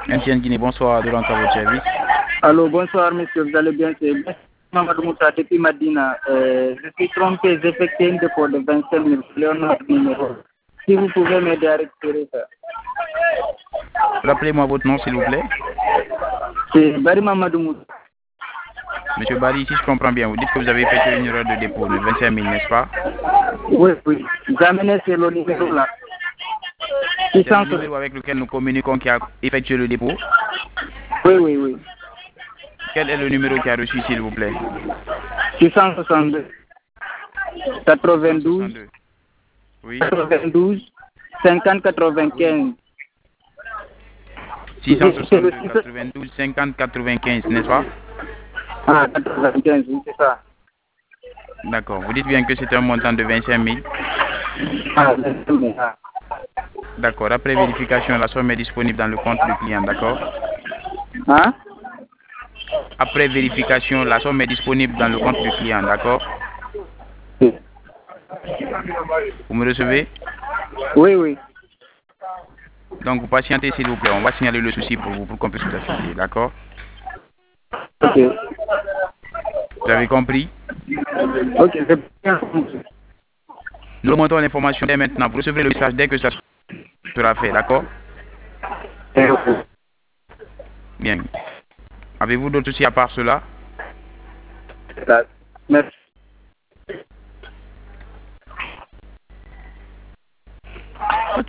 MTN Guinée, bonsoir, de l'entre à votre service. Allô, bonsoir monsieur, vous allez bien, c'est Mamadou Moussa depuis Madina. Je suis trompé, j'ai effectué une dépôt de 25 000, Léonard numéro. Si vous pouvez m'aider à récupérer ça. Rappelez-moi votre nom, s'il vous plaît. C'est Bari Mamadou Moussa. Monsieur Bali, si je comprends bien, vous dites que vous avez effectué une erreur de dépôt de 25 000, n'est-ce pas? Oui, oui. Jamais c'est le numéro là. C'est le numéro avec lequel nous communiquons qui a effectué le dépôt. Oui, oui, oui. Quel est le numéro qui a reçu, s'il vous plaît? 662 92 662. Oui. 92 50 95. 662 92 50 95, n'est-ce pas? Ah, 95, oui, c'est ça. D'accord. Vous dites bien que c'est un montant de 25 000. Ah, 25 000. Ah. D'accord. Après vérification, la somme est disponible dans le compte du client, d'accord? Hein? Après vérification, la somme est disponible dans le compte du client, d'accord? Oui. Vous me recevez? Oui, oui. Donc, vous patientez, s'il vous plaît. On va signaler le souci pour vous, pour qu'on puisse l'afficher, d'accord? Ok. Vous avez compris? Ok, c'est bien compris. Nous remontons l'information dès maintenant. Vous recevrez le message dès que ça sera fait, d'accord? Bien. Avez-vous d'autres soucis à part cela?